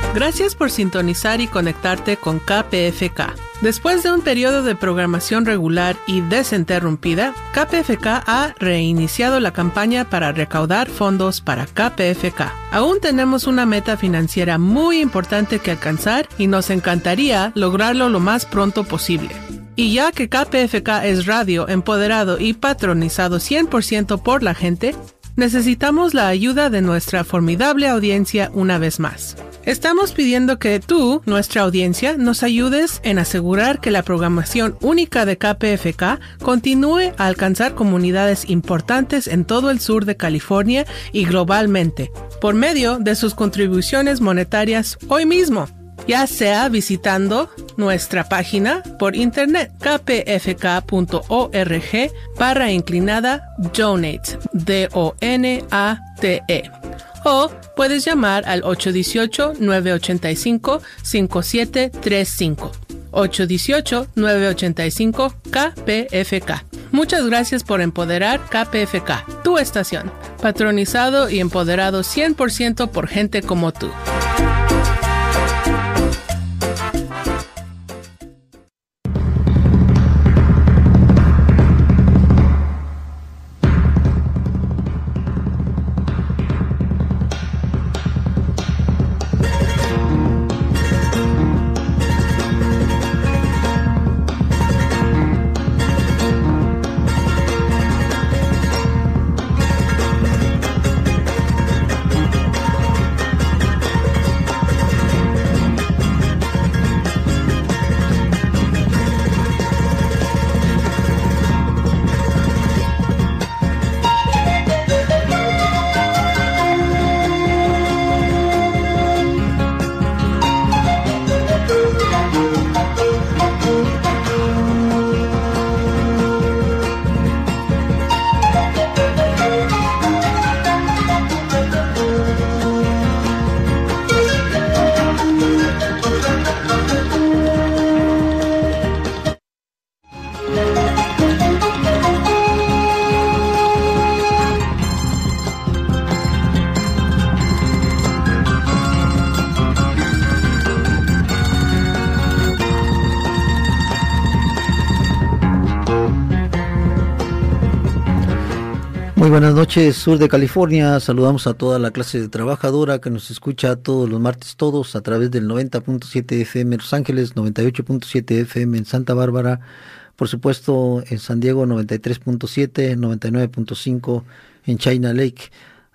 Gracias por sintonizar y conectarte con KPFK. Después de un periodo de programación regular y desinterrumpida, KPFK ha reiniciado la campaña para recaudar fondos para KPFK. Aún tenemos una meta financiera muy importante que alcanzar y nos encantaría lograrlo lo más pronto posible. Y ya que KPFK es radio, empoderado y patronizado 100% por la gente, necesitamos la ayuda de nuestra formidable audiencia una vez más. Estamos pidiendo que tú, nuestra audiencia, nos ayudes en asegurar que la programación única de KPFK continúe a alcanzar comunidades importantes en todo el sur de California y globalmente, por medio de sus contribuciones monetarias hoy mismo, ya sea visitando nuestra página por internet kpfk.org/donate, DONATE. O puedes llamar al 818-985-5735. 818-985-KPFK. Muchas gracias por empoderar KPFK, tu estación, patronizado y empoderado 100% por gente como tú. Muy buenas noches, sur de California. Saludamos a toda la clase trabajadora que nos escucha todos los martes todos a través del 90.7 FM en Los Ángeles, 98.7 FM en Santa Bárbara, por supuesto en San Diego 93.7, 99.5 en China Lake.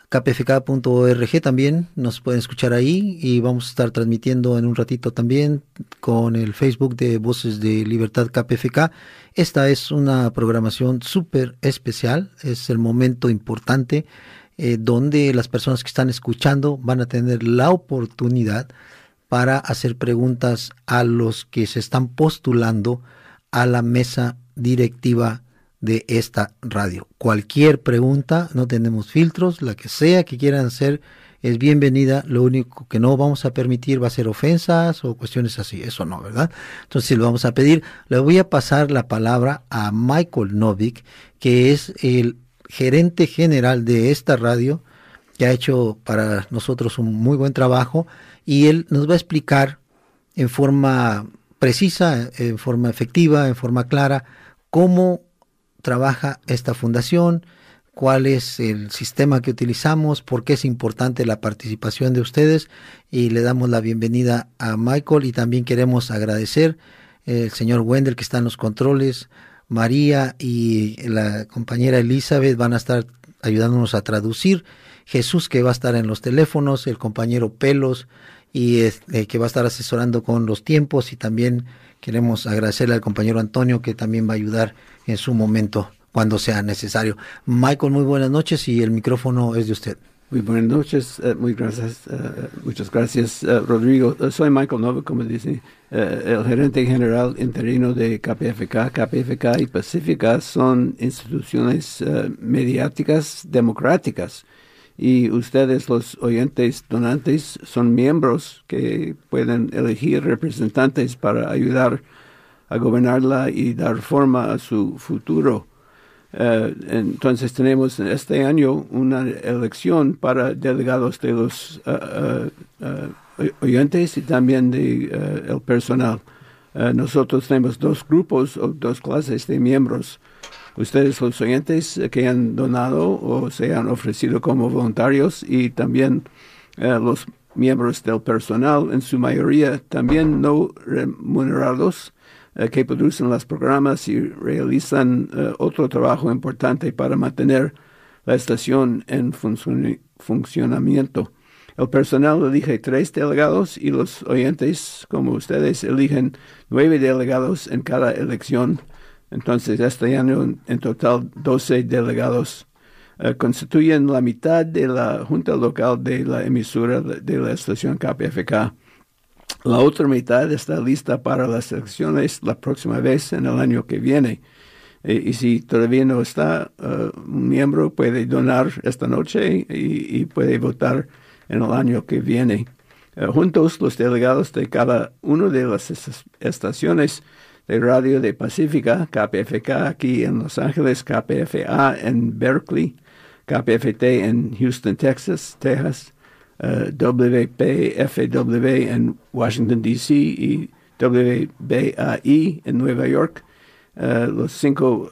kpfk.org también nos pueden escuchar ahí, y vamos a estar transmitiendo en un ratito también con el Facebook de Voces de Libertad KPFK. Esta es una programación súper especial, es el momento importante donde las personas que están escuchando van a tener la oportunidad para hacer preguntas a los que se están postulando a la mesa directiva de esta radio. Cualquier pregunta, no tenemos filtros, la que sea que quieran hacer es bienvenida. Lo único que no vamos a permitir va a ser ofensas o cuestiones así, eso no, ¿verdad? Entonces, si lo vamos a pedir, le voy a pasar la palabra a Michael Novick, que es el gerente general de esta radio, que ha hecho para nosotros un muy buen trabajo, y él nos va a explicar en forma precisa, en forma efectiva, en forma clara, cómo trabaja esta fundación, cuál es el sistema que utilizamos, por qué es importante la participación de ustedes, y le damos la bienvenida a Michael. Y también queremos agradecer el señor Wendell, que está en los controles, María y la compañera Elizabeth van a estar ayudándonos a traducir, Jesús, que va a estar en los teléfonos, el compañero Pelos, y que va a estar asesorando con los tiempos, y también queremos agradecerle al compañero Antonio, que también va a ayudar en su momento cuando sea necesario. Michael, muy buenas noches, y el micrófono es de usted. Muy buenas noches, muchas gracias, Rodrigo. Soy Michael Novick, como dice, el gerente general interino de KPFK. KPFK y Pacífica son instituciones mediáticas democráticas, y ustedes, los oyentes donantes, son miembros que pueden elegir representantes para ayudar a gobernarla y dar forma a su futuro. Entonces tenemos este año una elección para delegados de los oyentes y también de el personal. Nosotros tenemos dos grupos o dos clases de miembros. Ustedes, los oyentes que han donado o se han ofrecido como voluntarios, y también los miembros del personal, en su mayoría también no remunerados, que producen los programas y realizan otro trabajo importante para mantener la estación en funcionamiento. El personal elige 3 delegados y los oyentes, como ustedes, eligen 9 delegados en cada elección. Entonces, este año, en total, 12 delegados constituyen la mitad de la junta local de la emisora de la estación KPFK. La otra mitad está lista para las elecciones la próxima vez en el año que viene. Y si todavía no está, un miembro puede donar esta noche y puede votar en el año que viene. Juntos, los delegados de cada una de las estaciones de radio de Pacífica, KPFK aquí en Los Ángeles, KPFA en Berkeley, KPFT en Houston, Texas, WPFW en Washington, D.C. y WBAI en Nueva York. Los 5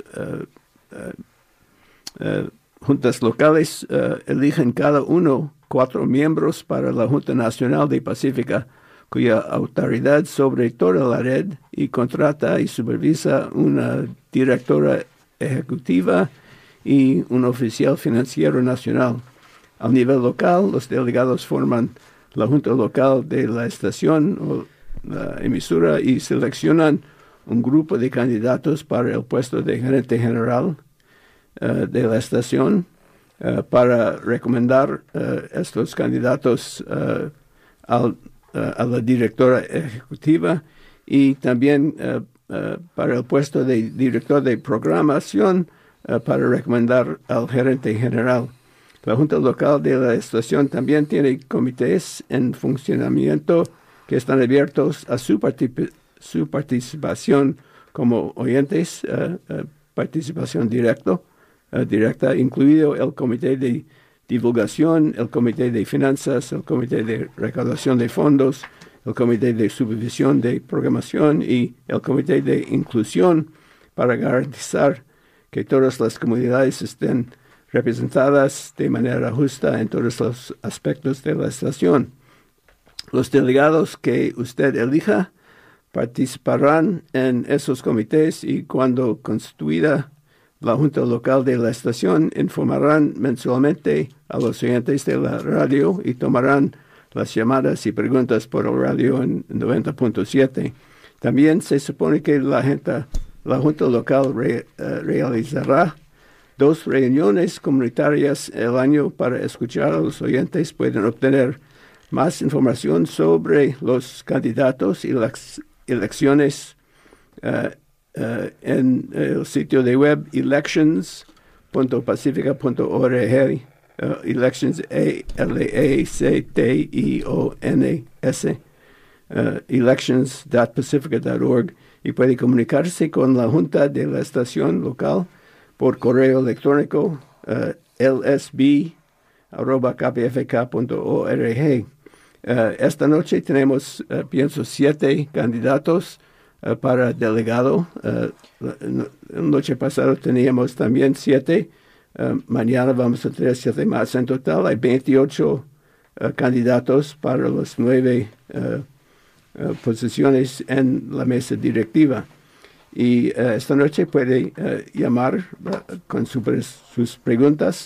juntas locales eligen cada uno 4 miembros para la Junta Nacional de Pacífica, cuya autoridad sobre toda la red y contrata y supervisa una directora ejecutiva y un oficial financiero nacional. Al nivel local, los delegados forman la junta local de la estación o la emisora y seleccionan un grupo de candidatos para el puesto de gerente general de la estación para recomendar estos candidatos a la directora ejecutiva y también para el puesto de director de programación para recomendar al gerente general. La Junta Local de la estación también tiene comités en funcionamiento que están abiertos a su participación como oyentes, participación directa, incluido el comité de divulgación, el comité de finanzas, el comité de recaudación de fondos, el comité de supervisión de programación y el comité de inclusión para garantizar que todas las comunidades estén representadas de manera justa en todos los aspectos de la estación. Los delegados que usted elija participarán en esos comités y cuando constituida la Junta Local de la estación informarán mensualmente a los oyentes de la radio y tomarán las llamadas y preguntas por el radio en 90.7. También se supone que la Junta Local realizará 2 reuniones comunitarias el año para escuchar a los oyentes. Pueden obtener más información sobre los candidatos y las elecciones en el sitio de web elections.pacifica.org. Elections, elections, elections.pacifica.org, y puede comunicarse con la Junta de la estación local por correo electrónico lsb@kpfk.org. Esta noche tenemos, pienso, 7 candidatos para delegado. La noche pasada teníamos también 7. Mañana vamos a tener 7 más. En total hay 28 candidatos para las 9 posiciones en la mesa directiva. Y esta noche puede llamar con sus preguntas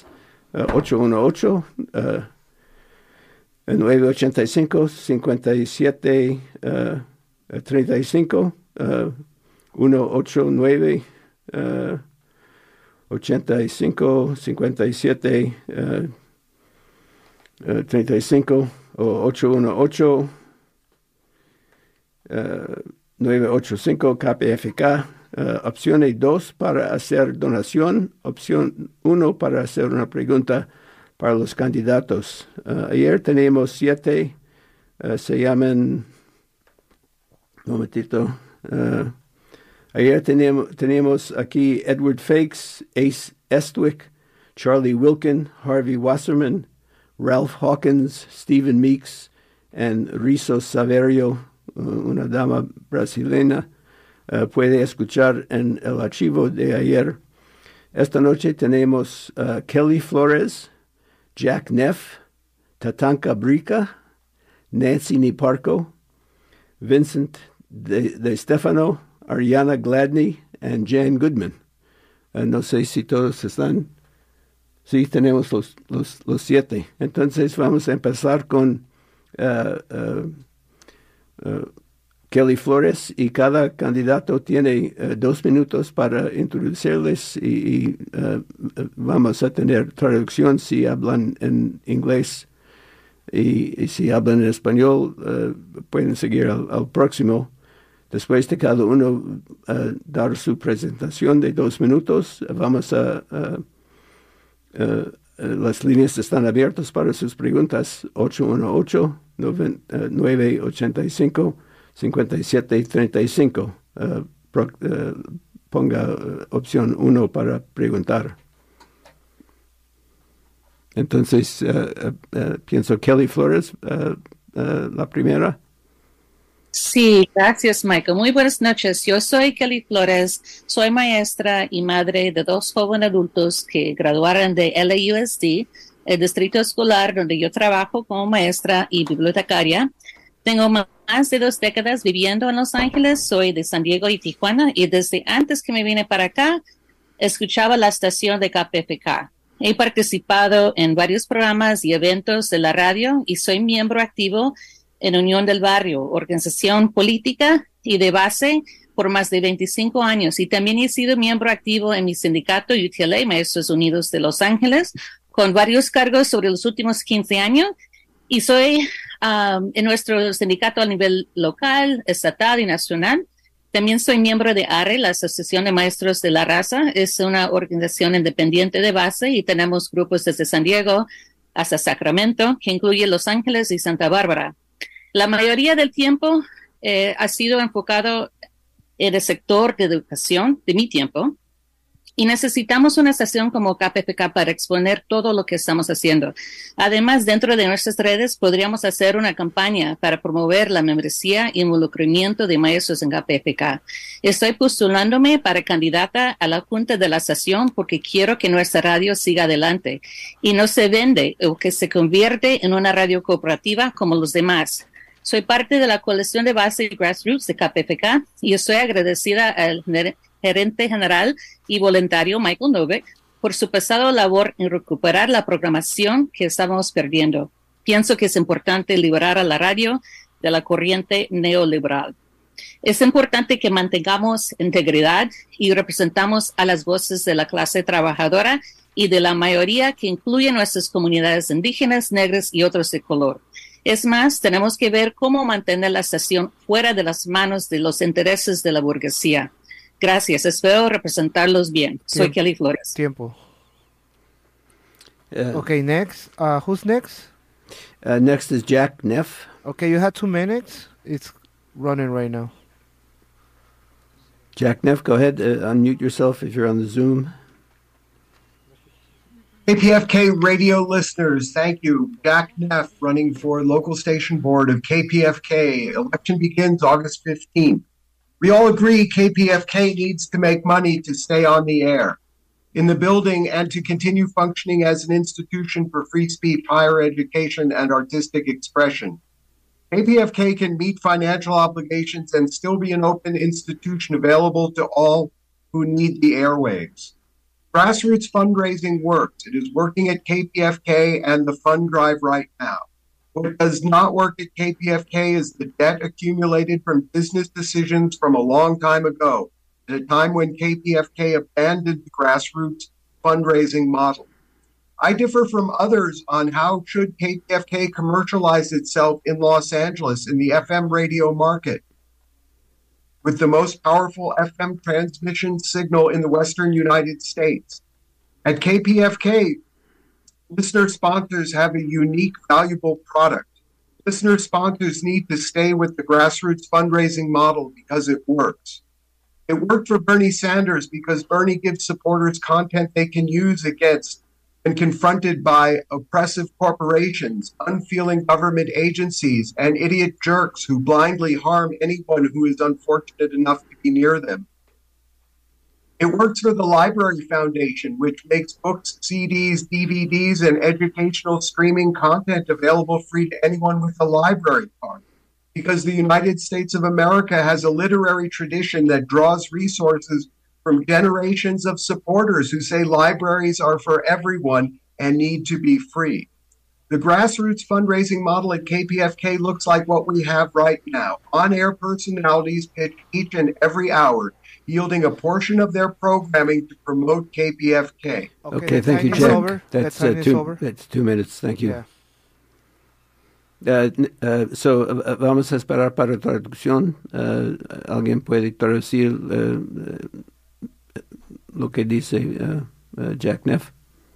818-985-5735, 189-85-5735 o 818-985-KPFK. Opción 2 para hacer donación. Opción 1 para hacer una pregunta para los candidatos. Ayer teníamos 7. Se llaman... Un momentito. Ayer teníamos aquí Edward Fakes, Ace Estwick, Charlie Wilkin, Harvey Wasserman, Ralph Hawkins, Stephen Meeks, and Rizo Saverio, una dama brasileña. Puede escuchar en el archivo de ayer. Esta noche tenemos Kelly Flores, Jack Neff, Tatanka Brica, Nancy Niparco, Vincent de Stefano, Ariana Gladney, and Jan Goodman. No sé si todos están. Sí, tenemos los 7. Entonces vamos a empezar con Kelly Flores, y cada candidato tiene 2 minutos para introducirles y vamos a tener traducción si hablan en inglés y si hablan en español pueden seguir al próximo. Después de cada uno dar su presentación de 2 minutos, vamos a las líneas están abiertas para sus preguntas. 818-985-5735. Ponga opción 1 para preguntar. Entonces, pienso Kelly Flores, la primera. Sí, gracias, Michael. Muy buenas noches. Yo soy Kelly Flores. Soy maestra y madre de 2 jóvenes adultos que graduaron de LAUSD, el distrito escolar donde yo trabajo como maestra y bibliotecaria. Tengo más de 2 décadas viviendo en Los Ángeles. Soy de San Diego y Tijuana, y desde antes que me vine para acá, escuchaba la estación de KPFK. He participado en varios programas y eventos de la radio y soy miembro activo en Unión del Barrio, organización política y de base por más de 25 años. Y también he sido miembro activo en mi sindicato UTLA, Maestros Unidos de Los Ángeles, con varios cargos sobre los últimos 15 años. Y soy en nuestro sindicato a nivel local, estatal y nacional. También soy miembro de ARE, la Asociación de Maestros de la Raza. Es una organización independiente de base y tenemos grupos desde San Diego hasta Sacramento, que incluye Los Ángeles y Santa Bárbara. La mayoría del tiempo ha sido enfocado en el sector de educación de mi tiempo, y necesitamos una estación como KPFK para exponer todo lo que estamos haciendo. Además, dentro de nuestras redes podríamos hacer una campaña para promover la membresía y involucramiento de maestros en KPFK. Estoy postulándome para candidata a la junta de la estación porque quiero que nuestra radio siga adelante y no se vende o que se convierte en una radio cooperativa como los demás. Soy parte de la coalición de base Grassroots de KPFK y estoy agradecida al gerente general y voluntario Michael Novick por su pesada labor en recuperar la programación que estábamos perdiendo. Pienso que es importante liberar a la radio de la corriente neoliberal. Es importante que mantengamos integridad y representamos a las voces de la clase trabajadora y de la mayoría, que incluye nuestras comunidades indígenas, negras y otros de color. Es más, tenemos que ver cómo mantener la estación fuera de las manos de los intereses de la burguesía. Gracias, espero representarlos bien. Soy Kelly Flores. Tiempo. Okay, next. Who's next? Next is Jack Neff. Okay, you had 2 minutes. It's running right now. Jack Neff, go ahead. Unmute yourself if you're on the Zoom. KPFK radio listeners, thank you. Jack Neff, running for local station board of KPFK. Election begins August 15th. We all agree KPFK needs to make money to stay on the air, in the building, and to continue functioning as an institution for free speech, higher education, and artistic expression. KPFK can meet financial obligations and still be an open institution available to all who need the airwaves. Grassroots fundraising works. It is working at KPFK and the fund drive right now. What does not work at KPFK is the debt accumulated from business decisions from a long time ago, at a time when KPFK abandoned the grassroots fundraising model. I differ from others on how should KPFK commercialize itself in Los Angeles in the FM radio market. With the most powerful FM transmission signal in the Western United States. At KPFK, listener sponsors have a unique, valuable product. Listener sponsors need to stay with the grassroots fundraising model because it works. It worked for Bernie Sanders because Bernie gives supporters content they can use against when confronted by oppressive corporations, unfeeling government agencies, and idiot jerks who blindly harm anyone who is unfortunate enough to be near them. It works for the Library Foundation, which makes books, CDs, DVDs, and educational streaming content available free to anyone with a library card. Because the United States of America has a literary tradition that draws resources from generations of supporters who say libraries are for everyone and need to be free. The grassroots fundraising model at KPFK looks like what we have right now. On-air personalities pitch each and every hour, yielding a portion of their programming to promote KPFK. Okay, thank you, Jack. That's 2 minutes. Thank you. Yeah. Vamos a esperar para traducción. ¿Alguien puede traducir lo que dice Jack Neff?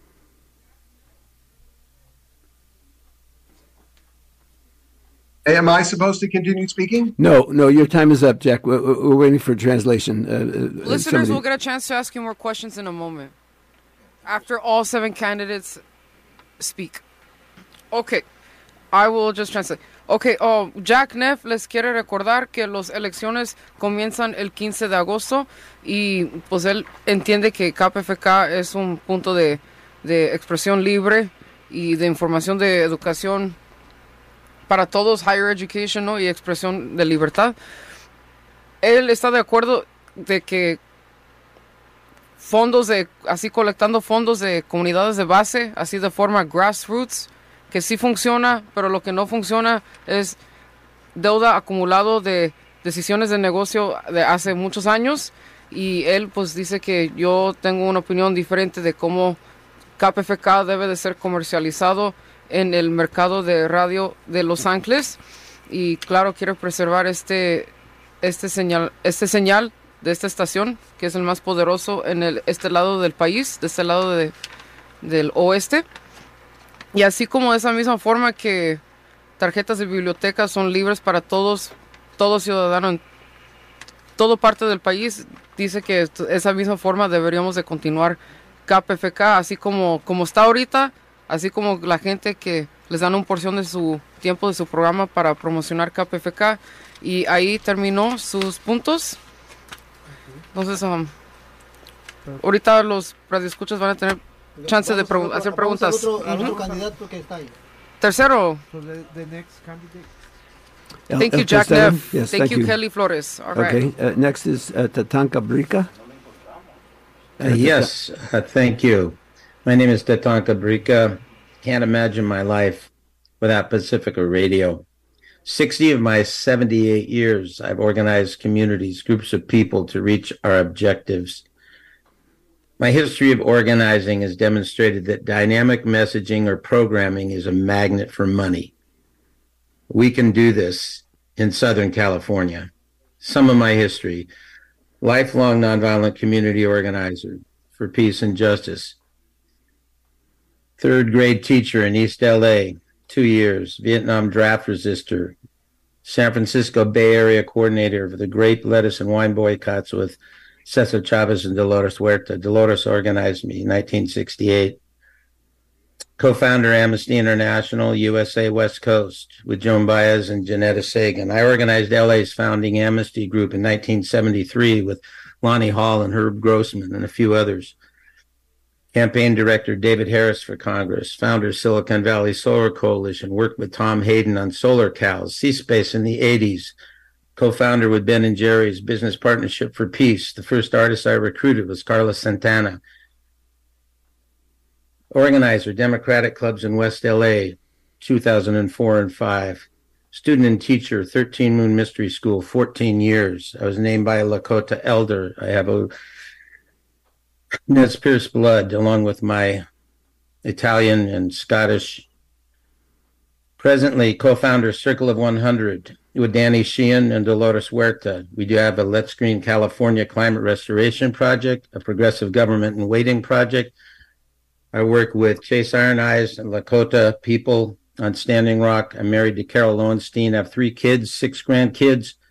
Am I supposed to continue speaking? No, your time is up, Jack. We're waiting for translation. Listeners will get a chance to ask you more questions in a moment, after all 7 candidates speak. Okay, I will just translate. Okay, Jack Neff les quiere recordar que las elecciones comienzan el 15 de agosto y pues él entiende que KPFK es un punto de expresión libre y de información de educación para todos, higher education, ¿no? Y expresión de libertad. Él está de acuerdo de que así colectando fondos de comunidades de base, así de forma grassroots, que sí funciona, pero lo que no funciona es deuda acumulado de decisiones de negocio de hace muchos años, y él pues dice que yo tengo una opinión diferente de cómo KPFK debe de ser comercializado en el mercado de radio de Los Ángeles, y claro, quiero preservar este señal de esta estación, que es el más poderoso en este lado del país, de este lado del oeste. Y así como de esa misma forma que tarjetas de biblioteca son libres para todo ciudadano en toda parte del país, dice que esa misma forma deberíamos de continuar KPFK, así como está ahorita, así como la gente que les dan una porción de su tiempo de su programa para promocionar KPFK. Y ahí terminó sus puntos. Entonces, ahorita los radioescuchas van a tener chance de hacer preguntas. Otro candidato que está ahí. Tercero. So the next candidate. Thank you, Jack Neff. Yes, thank you, Kelly Flores. All okay. Right. Next is Tatanka Brika. Yes, thank you. My name is Tatanka Brika. Can't imagine my life without Pacifica Radio. 60 of my 78 years, I've organized communities, groups of people to reach our objectives. My history of organizing has demonstrated that dynamic messaging or programming is a magnet for money. We can do this in Southern California. Some of my history: lifelong nonviolent community organizer for peace and justice. 3rd grade teacher in East LA, 2 years, Vietnam draft resistor, San Francisco Bay Area coordinator for the grape, lettuce, and wine boycotts with Cesar Chavez and Dolores Huerta. Dolores organized me in 1968. Co-founder Amnesty International, USA West Coast, with Joan Baez and Janetta Sagan. I organized LA's founding Amnesty Group in 1973 with Lonnie Hall and Herb Grossman and a few others. Campaign director David Harris for Congress, founder Silicon Valley Solar Coalition, worked with Tom Hayden on Solar Cows, C-Space in the 80s, co-founder with Ben & Jerry's Business Partnership for Peace. The first artist I recruited was Carlos Santana. Organizer, Democratic Clubs in West LA, 2004 and 5. Student and teacher, 13 Moon Mystery School, 14 years. I was named by a Lakota elder. I have a Nez Perce blood, along with my Italian and Scottish. Presently, co-founder Circle of 100 with Danny Sheehan and Dolores Huerta. We do have a Let's Green California Climate Restoration Project, a progressive government and waiting project. I work with Chase Iron Eyes and Lakota people on Standing Rock. I'm married to Carol Lowenstein. I have 3 kids, 6 grandkids.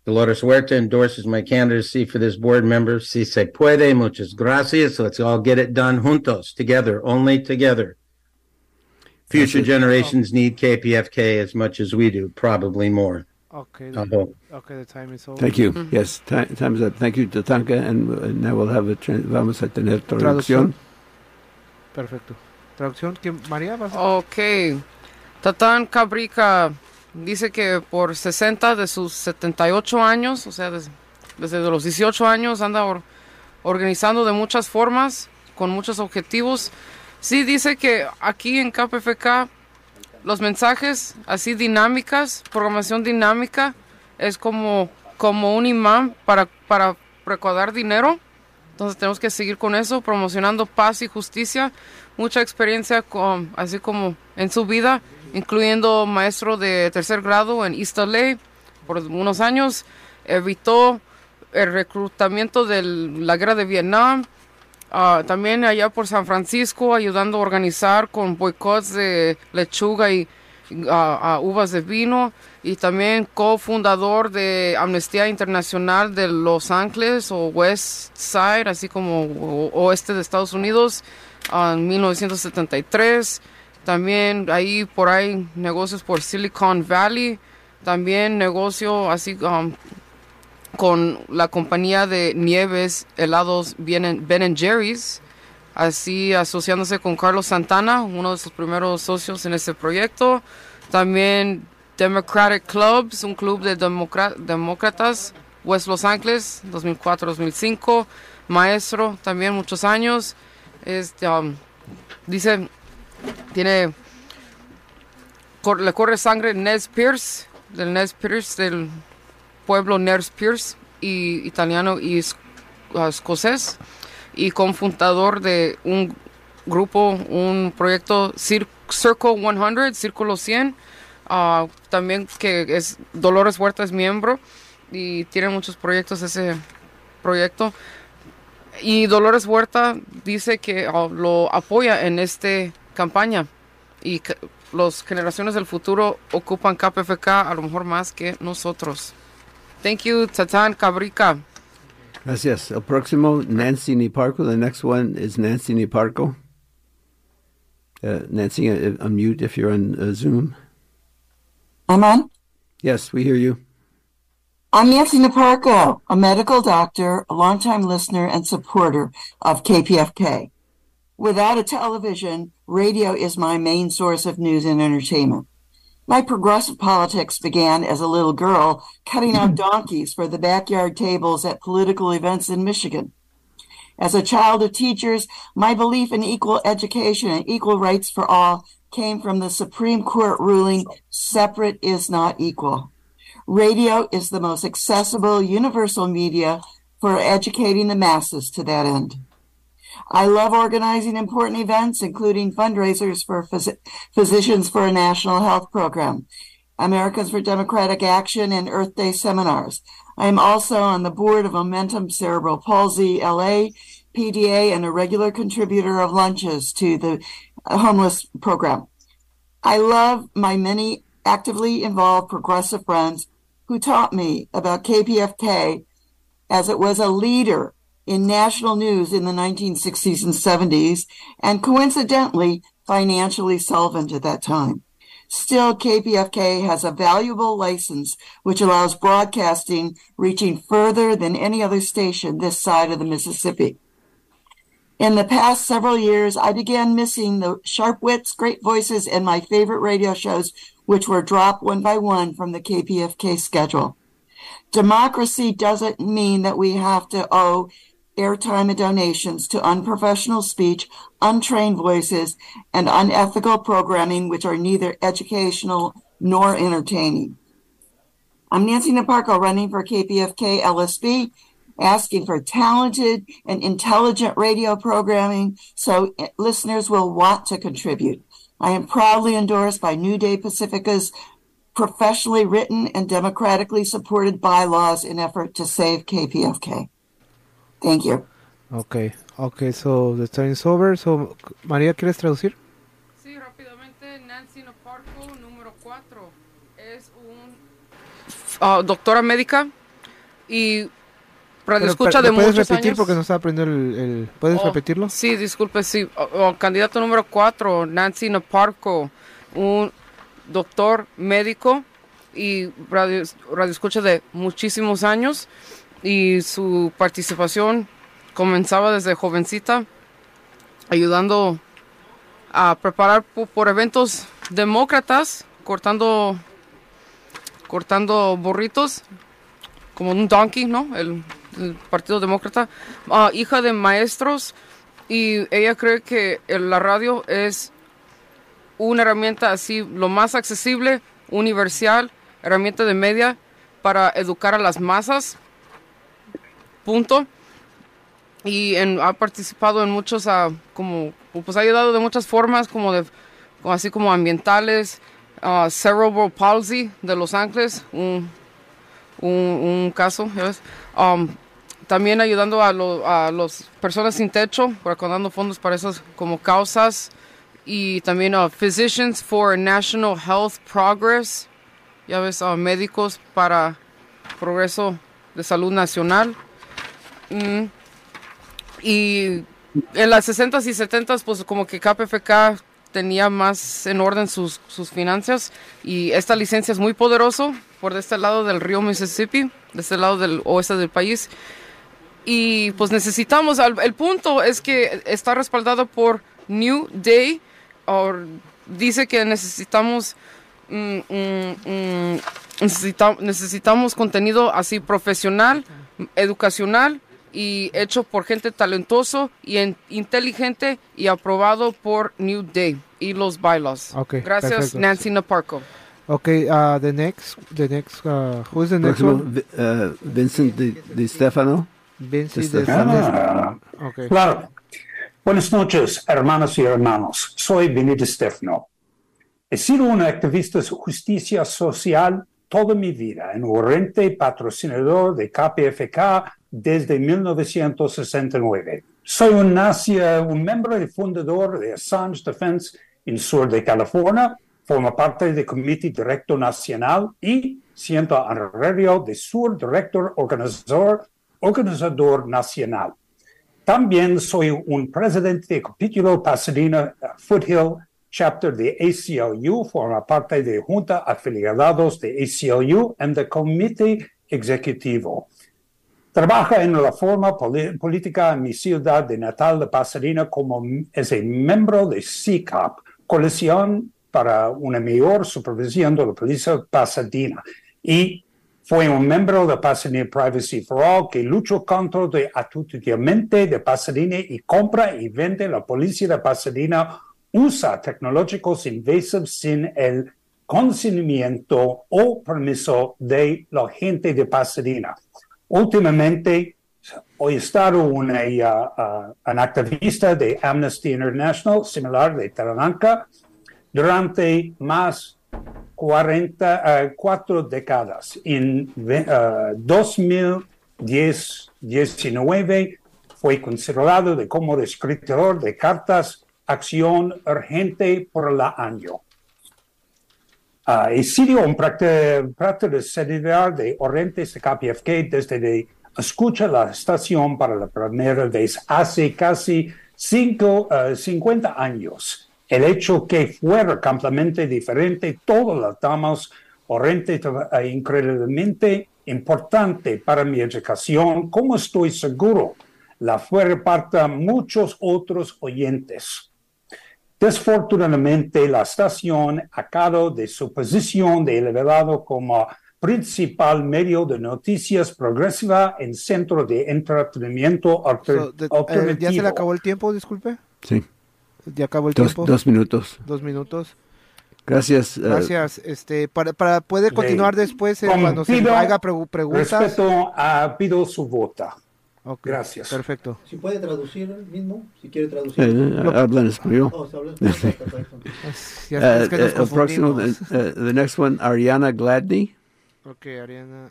Dolores Huerta endorses my candidacy for this board member. Si se puede, muchas gracias. Let's all get it done juntos, together, only together. Future generations need KPFK as much as we do, probably more. Okay. Okay, the time is over. Thank you. Yes, time is up. Thank you, Tatanka, and now we'll have vamos a tener traducción. Perfecto. Traducción, María, vas a... Ok. Tatán Cabrica dice que por 60 de sus 78 años, o sea, desde los 18 años, anda organizando de muchas formas, con muchos objetivos. Sí, dice que aquí en KPFK los mensajes así dinámicas, programación dinámica, es como un imán para recaudar dinero. Entonces tenemos que seguir con eso, promocionando paz y justicia. Mucha experiencia así como en su vida, incluyendo maestro de tercer grado en East LA por unos años. Evitó el reclutamiento de la guerra de Vietnam. También allá por San Francisco, ayudando a organizar con boicots de lechuga y uvas de vino. Y también cofundador de Amnistía Internacional de Los Ángeles o West Side, así como oeste de Estados Unidos, en 1973. También por ahí negocios por Silicon Valley. También negocio así con la compañía de nieves, helados Ben & Jerry's, así asociándose con Carlos Santana, uno de sus primeros socios en este proyecto. También Democratic Clubs, un club de demócratas, West Los Ángeles, 2004-2005. Maestro, también muchos años. Dice, le corre sangre Nez Perce, del pueblo Nez Perce, y italiano y escocés, y cofundador de un grupo, un proyecto Circle 100, Círculo 100, también que es Dolores Huerta es miembro y tiene muchos proyectos ese proyecto. Y Dolores Huerta dice que lo apoya en esta campaña y que las generaciones del futuro ocupan KPFK a lo mejor más que nosotros. Thank you, Tatán Cabrica. Gracias. El próximo, Nancy Niparco. The next one is Nancy Niparco. Nancy, unmute if you're on Zoom. I'm on? Yes, we hear you. I'm Nancy Niparco, a medical doctor, a longtime listener and supporter of KPFK. Without a television, radio is my main source of news and entertainment. My progressive politics began as a little girl cutting out donkeys for the backyard tables at political events in Michigan. As a child of teachers, my belief in equal education and equal rights for all came from the Supreme Court ruling, separate is not equal. Radio is the most accessible, universal media for educating the masses to that end. I love organizing important events, including fundraisers for Physicians for a National Health Program, Americans for Democratic Action, and Earth Day seminars. I am also on the board of Momentum Cerebral Palsy LA, PDA, and a regular contributor of lunches to the homeless program. I love my many actively involved progressive friends who taught me about KPFK as it was a leader in national news in the 1960s and 70s, and coincidentally, financially solvent at that time. Still, KPFK has a valuable license which allows broadcasting reaching further than any other station this side of the Mississippi. In the past several years, I began missing the sharp wits, great voices, and my favorite radio shows, which were dropped one by one from the KPFK schedule. Democracy doesn't mean that we have to owe airtime and donations to unprofessional speech, untrained voices, and unethical programming, which are neither educational nor entertaining. I'm Nancy Niparco, running for KPFK LSB, asking for talented and intelligent radio programming so listeners will want to contribute. I am proudly endorsed by New Day Pacifica's professionally written and democratically supported bylaws in effort to save KPFK. Thank you. Okay, so the time is over. So, María, ¿quieres traducir? Sí, rápidamente. Nancy Niparco, número 4, es un doctora médica y radio escucha de ¿puedes muchos repetir años. porque no estaba aprendiendo el ¿puedes repetirlo? Sí, disculpe, sí. Candidato número 4, Nancy Naparco, un doctor médico y radio escucha de muchísimos años, y su participación comenzaba desde jovencita, ayudando a preparar por eventos demócratas, cortando burritos, como un donkey, ¿no? El Partido Demócrata, hija de maestros, y ella cree que la radio es una herramienta así, lo más accesible, universal, herramienta de media para educar a las masas, punto. Y ha participado en muchos, pues ha ayudado de muchas formas, así como ambientales, Cerebral Palsy de Los Ángeles, un caso, ¿sabes? También ayudando a las personas sin techo, recaudando fondos para esas como causas, y también Physicians for National Health Progress, ya ves, médicos para progreso de salud nacional. Y en las 60s y 70s, pues como que KPFK tenía más en orden sus finanzas, y esta licencia es muy poderoso por este lado del río Mississippi, de este lado del oeste del país. Y pues necesitamos, el punto es que está respaldado por New Day, dice que necesitamos contenido así profesional, educacional, y hecho por gente talentoso y inteligente, y aprobado por New Day y los bylaws. Okay, gracias, perfecto. Nancy Naparco. Okay, the next, who is the next one? Vincent Di Stefano. Vincent De de Stefano. Okay. Claro. Buenas noches, hermanas y hermanos. Soy Benito Stefano. He sido un activista de justicia social toda mi vida, envolvente patrocinador de KPFK desde 1969. Soy un miembro y fundador de Assange Defense en sur de California, forma parte del Comité Director Nacional y siendo honorario de Sur Director Organizador Nacional. También soy un presidente del capítulo Pasadena Foothill Chapter de ACLU, forma parte de Junta Afiliados de ACLU y del Comité Ejecutivo. Trabaja en la forma política en mi ciudad de natal de Pasadena como es miembro de CCOP, Coalición para una mejor supervisión de la policía de Pasadena. Y fue un miembro de Pasadena Privacy for All que luchó contra el atutimiento de Pasadena y compra y vende la policía de Pasadena usa tecnológicos invasivos sin el consentimiento o permiso de la gente de Pasadena. Últimamente, he estado un activista de Amnesty International, similar de Talamanca, durante más 4 décadas. En 2019 fue considerado como escritor de cartas Acción Urgente por el año. He sido un práctico seguidor de Orientes de KPFK desde que escuché la estación para la primera vez hace casi 50 años. El hecho que fuera completamente diferente, todos los temas Orientes increíblemente importante para mi educación, como estoy seguro la fuera para muchos otros oyentes. Desfortunadamente, la estación ha caído de su posición de elevado como principal medio de noticias progresiva en centro de entretenimiento alternativo. ¿Ya se le acabó el tiempo, disculpe? Sí. ¿Ya acabó el tiempo? 2 minutos. 2 minutos. Gracias. Gracias. Para poder continuar después cuando se haga preguntas. Respeto, pido su voto. Okay, gracias. Perfecto. Si puede traducir el mismo, si quiere traducir. Habla en español. El próximo, the next one, Ariana Gladney. Okay, Ariana.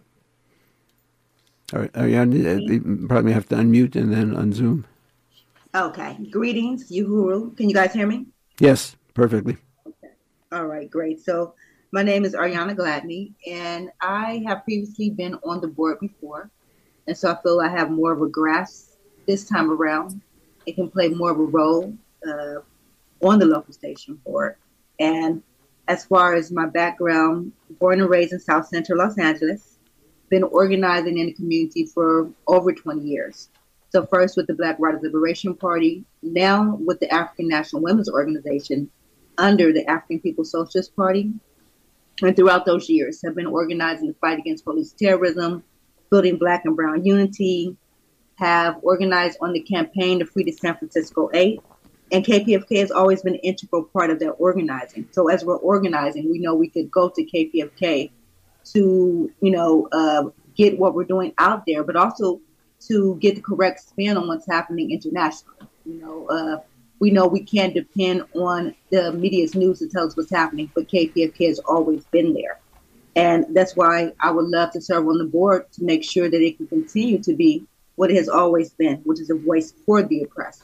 Ariana, you probably have to unmute and then unzoom. Okay. Greetings, Yuhuru. Can you guys hear me? Yes, perfectly. Okay. All right, great. So my name is Ariana Gladney, and I have previously been on the board before. And so I feel I have more of a grasp this time around. It can play more of a role on the local station board. And as far as my background, born and raised in South Central Los Angeles, been organizing in the community for over 20 years. So first with the Black Riders Liberation Party, now with the African National Women's Organization under the African People's Socialist Party. And throughout those years have been organizing the fight against police terrorism, building Black and Brown unity, have organized on the campaign to free the San Francisco 8. And KPFK has always been an integral part of that organizing. So as we're organizing, we know we could go to KPFK to, get what we're doing out there, but also to get the correct spin on what's happening internationally. We know we can't depend on the media's news to tell us what's happening, but KPFK has always been there. And that's why I would love to serve on the board to make sure that it can continue to be what it has always been, which is a voice for the oppressed.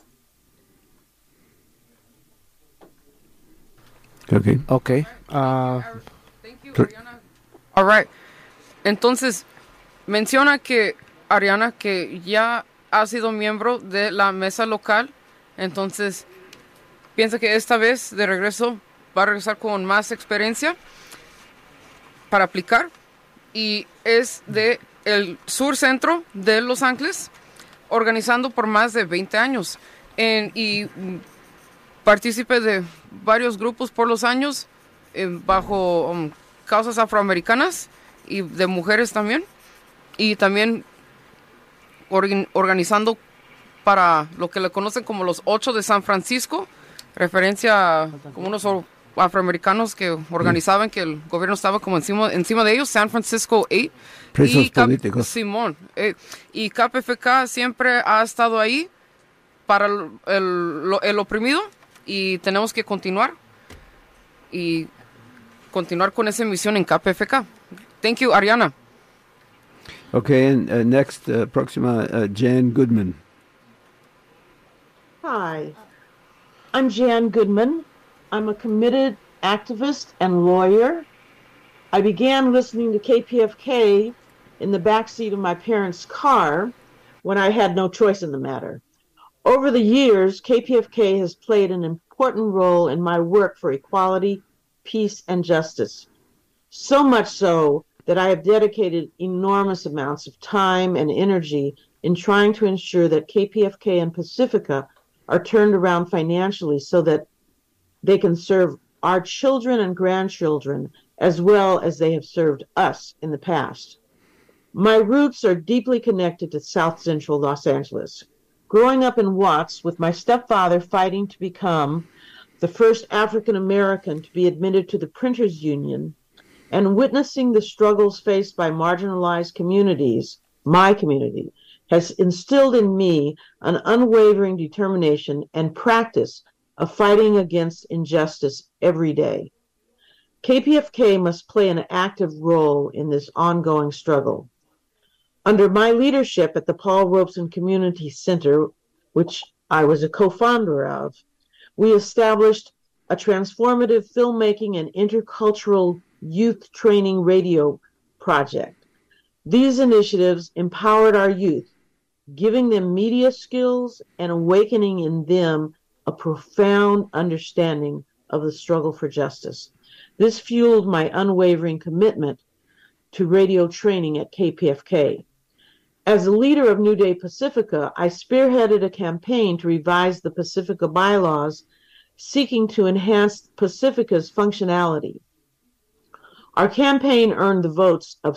Okay. Okay. Thank you, Ariana. All right. Entonces, menciona que Ariana que ya ha sido miembro de la mesa local. Entonces, piensa que esta vez de regreso va a regresar con más experiencia para aplicar. Y es de el sur centro de Los Ángeles, organizando por más de 20 años. Y partícipe de varios grupos por los años bajo causas afroamericanas y de mujeres también. Y también organizando para lo que le conocen como los 8 de San Francisco, referencia a como unos afroamericanos que organizaban, que el gobierno estaba como encima de ellos, San Francisco 8. Presos políticos. Simón. Y KPFK siempre ha estado ahí para el oprimido y tenemos que continuar con esa misión en KPFK. Thank you, Ariana. Okay, and next, próxima, Jan Goodman. Hi, I'm Jan Goodman. I'm a committed activist and lawyer. I began listening to KPFK in the backseat of my parents' car when I had no choice in the matter. Over the years, KPFK has played an important role in my work for equality, peace, and justice. So much so that I have dedicated enormous amounts of time and energy in trying to ensure that KPFK and Pacifica are turned around financially so that they can serve our children and grandchildren as well as they have served us in the past. My roots are deeply connected to South Central Los Angeles. Growing up in Watts with my stepfather fighting to become the first African American to be admitted to the Printers Union and witnessing the struggles faced by marginalized communities, my community, has instilled in me an unwavering determination and practice of fighting against injustice every day. KPFK must play an active role in this ongoing struggle. Under my leadership at the Paul Robeson Community Center, which I was a co-founder of, we established a transformative filmmaking and intercultural youth training radio project. These initiatives empowered our youth, giving them media skills and awakening in them a profound understanding of the struggle for justice. This fueled my unwavering commitment to radio training at KPFK. As a leader of New Day Pacifica, I spearheaded a campaign to revise the Pacifica bylaws, seeking to enhance Pacifica's functionality. Our campaign earned the votes of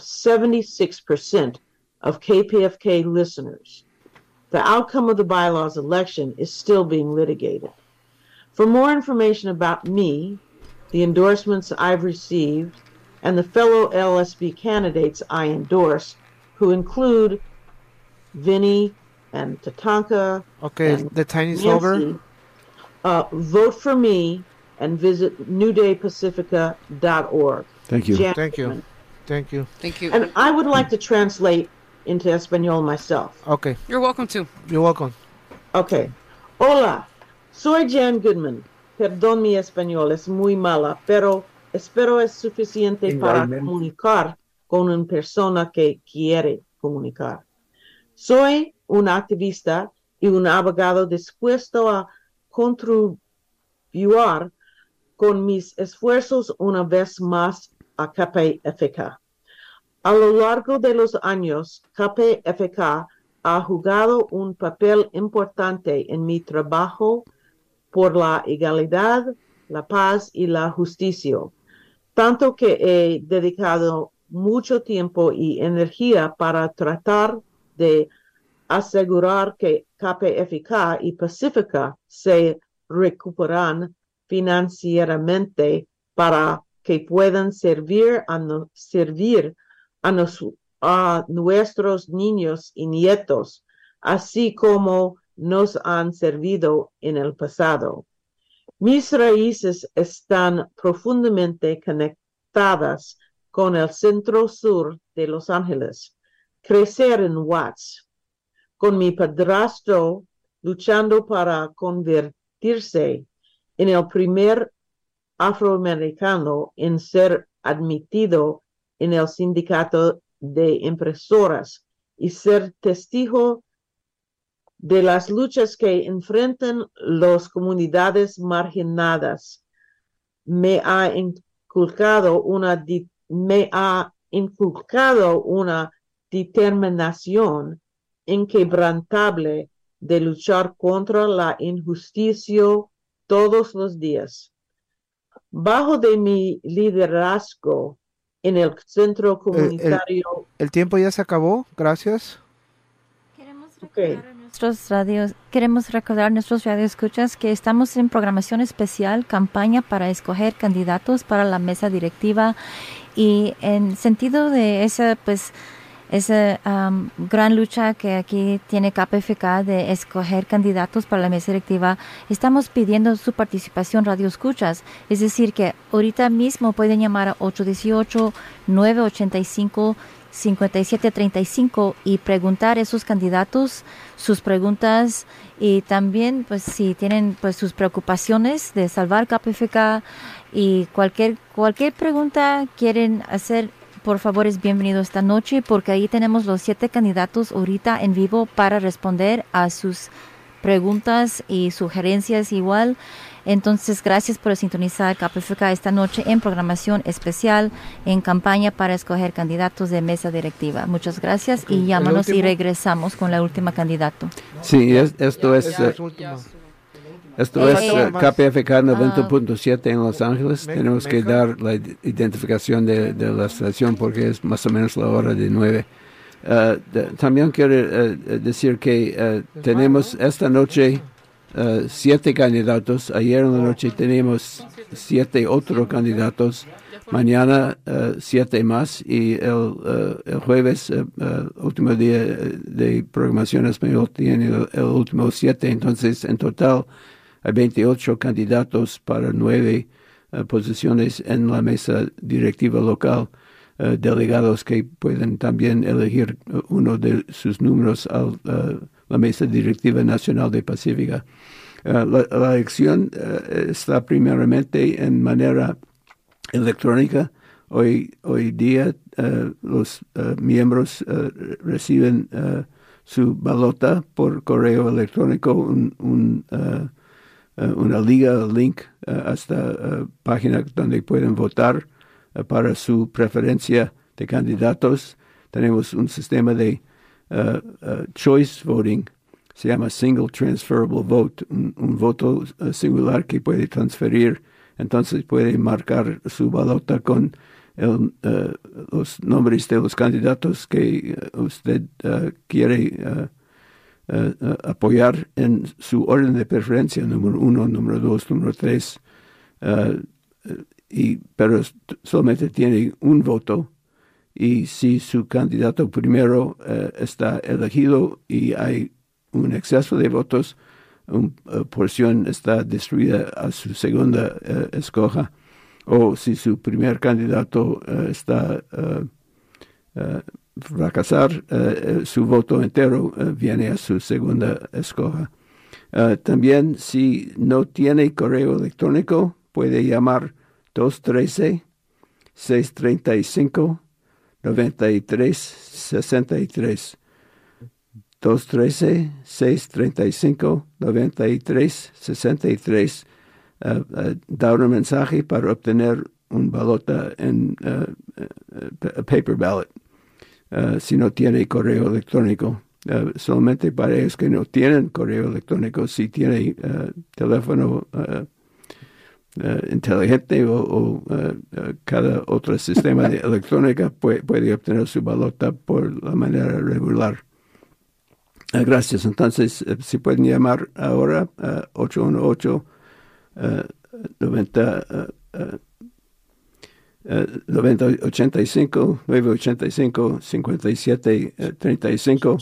76% of KPFK listeners. The outcome of the bylaws election is still being litigated. For more information about me, the endorsements I've received, and the fellow LSB candidates I endorse, who include Vinny and Tatanka. Okay, and the time is Nancy, over. Vote for me and visit newdaypacifica.org. Thank you. Thank you. Thank you. Thank you. And I would like to translate into Espanol myself. Okay. You're welcome to. You're welcome. Okay. Hola, soy Jan Goodman. Perdón mi español, es muy mala, pero espero es suficiente para comunicar con una persona que quiere comunicar. Soy un activista y un abogado dispuesto a contribuir con mis esfuerzos una vez más a KPFK. A lo largo de los años, KPFK ha jugado un papel importante en mi trabajo por la igualdad, la paz y la justicia, tanto que he dedicado mucho tiempo y energía para tratar de asegurar que KPFK y Pacífica se recuperan financieramente para que puedan servir a nuestros niños y nietos, así como nos han servido en el pasado. Mis raíces están profundamente conectadas con el centro sur de Los Ángeles. Crecer en Watts, con mi padrastro luchando para convertirse en el primer afroamericano en ser admitido en el sindicato de impresoras y ser testigo de las luchas que enfrentan las comunidades marginadas. Me ha inculcado una determinación inquebrantable de luchar contra la injusticia todos los días. Bajo de mi liderazgo en el centro comunitario. El tiempo ya se acabó, gracias. Queremos recordar a nuestros radioescuchas que estamos en programación especial, campaña para escoger candidatos para la mesa directiva, y en sentido de esa gran lucha que aquí tiene KPFK de escoger candidatos para la mesa directiva, estamos pidiendo su participación radioescuchas. Es decir, que ahorita mismo pueden llamar a 818-985-5735 y preguntar a esos candidatos sus preguntas, y también pues si tienen pues sus preocupaciones de salvar KPFK y cualquier pregunta quieren hacer, por favor, es bienvenido esta noche, porque ahí tenemos los 7 candidatos ahorita en vivo para responder a sus preguntas y sugerencias igual. Entonces, gracias por sintonizar KPFK esta noche en programación especial, en campaña para escoger candidatos de mesa directiva. Muchas gracias y llámanos y regresamos con la última candidato. Sí, esto es KPFK 90.7 en Los Ángeles. Tenemos que dar la identificación de la estación porque es más o menos la hora de 9. También quiero decir que tenemos esta noche 7 candidatos. Ayer en la noche tenemos 7 otros candidatos. Mañana 7 más, y el jueves, último día de programación español, tiene el último 7. Entonces, en total, hay 28 candidatos para 9 posiciones en la mesa directiva local, delegados que pueden también elegir uno de sus números a la mesa directiva nacional de Pacífica. La elección está primeramente en manera electrónica. Hoy día los miembros reciben su balota por correo electrónico, una liga, link a esta página donde pueden votar para su preferencia de candidatos. Tenemos un sistema de choice voting, se llama Single Transferable Vote, un voto singular que puede transferir. Entonces puede marcar su balota con los nombres de los candidatos que usted quiere apoyar en su orden de preferencia, número 1, número 2, número 3, pero solamente tiene un voto, y si su candidato primero está elegido y hay un exceso de votos, una porción está destruida a su segunda escoja, o si su primer candidato está fracasar, su voto entero viene a su segunda escoja. También, si no tiene correo electrónico, puede llamar 213-635-9363. 213-635-9363. Da un mensaje para obtener un balota en paper ballot. Si no tiene correo electrónico. Solamente para ellos que no tienen correo electrónico, si tiene teléfono inteligente o cada otro sistema de electrónica puede obtener su balota por la manera regular. Gracias. Entonces, si pueden llamar ahora a 818 985 5735.